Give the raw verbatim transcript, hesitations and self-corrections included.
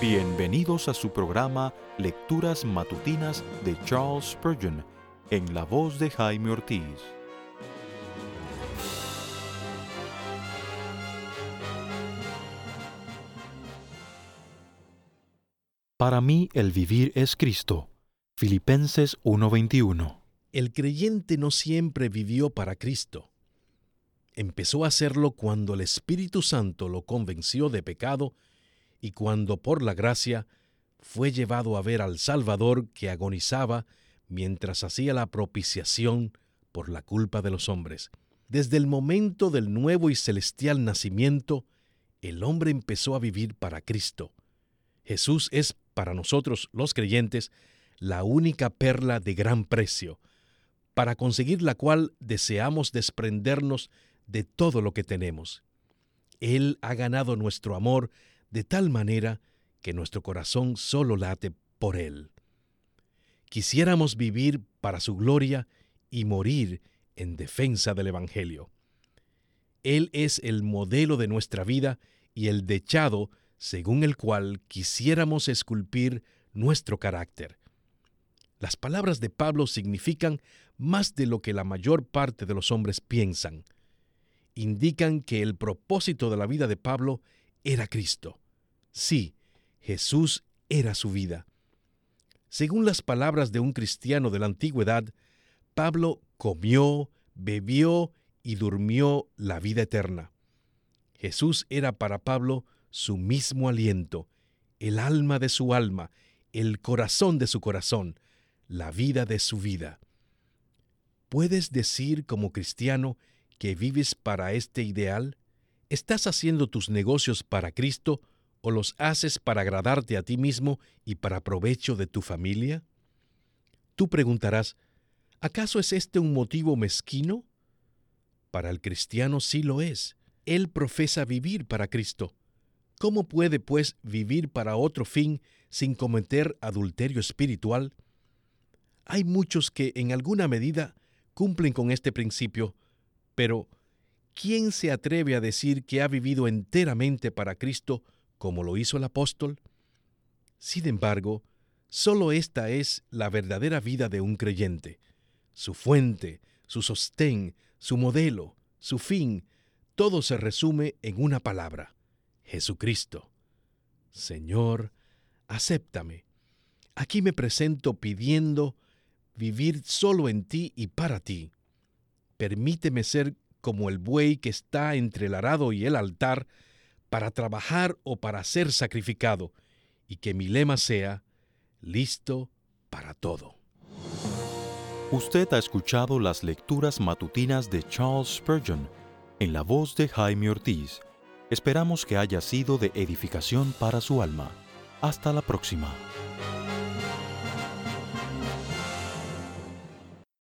Bienvenidos a su programa Lecturas Matutinas de Charles Spurgeon, en la voz de Jaime Ortiz. Para mí el vivir es Cristo. Filipenses uno veintiuno. El creyente no siempre vivió para Cristo. Empezó a hacerlo cuando el Espíritu Santo lo convenció de pecado y cuando, por la gracia, fue llevado a ver al Salvador que agonizaba mientras hacía la propiciación por la culpa de los hombres. Desde el momento del nuevo y celestial nacimiento, el hombre empezó a vivir para Cristo. Jesús es, para nosotros los creyentes, la única perla de gran precio, para conseguir la cual deseamos desprendernos de todo lo que tenemos. Él ha ganado nuestro amor de tal manera que nuestro corazón solo late por Él. Quisiéramos vivir para su gloria y morir en defensa del Evangelio. Él es el modelo de nuestra vida y el dechado según el cual quisiéramos esculpir nuestro carácter. Las palabras de Pablo significan más de lo que la mayor parte de los hombres piensan. Indican que el propósito de la vida de Pablo era Cristo. Sí, Jesús era su vida. Según las palabras de un cristiano de la antigüedad, Pablo comió, bebió y durmió la vida eterna. Jesús era para Pablo su mismo aliento, el alma de su alma, el corazón de su corazón, la vida de su vida. ¿Puedes decir como cristiano que vives para este ideal? ¿Estás haciendo tus negocios para Cristo o los haces para agradarte a ti mismo y para provecho de tu familia? Tú preguntarás, ¿acaso es este un motivo mezquino? Para el cristiano sí lo es. Él profesa vivir para Cristo. ¿Cómo puede, pues, vivir para otro fin sin cometer adulterio espiritual? Hay muchos que en alguna medida cumplen con este principio, pero ¿quién se atreve a decir que ha vivido enteramente para Cristo como lo hizo el apóstol? Sin embargo, solo esta es la verdadera vida de un creyente. Su fuente, su sostén, su modelo, su fin, todo se resume en una palabra: Jesucristo. Señor, acéptame. Aquí me presento pidiendo vivir solo en ti y para ti. Permíteme ser como el buey que está entre el arado y el altar para trabajar o para ser sacrificado, y que mi lema sea: listo para todo. Usted ha escuchado las lecturas matutinas de Charles Spurgeon, en la voz de Jaime Ortiz. Esperamos que haya sido de edificación para su alma. Hasta la próxima.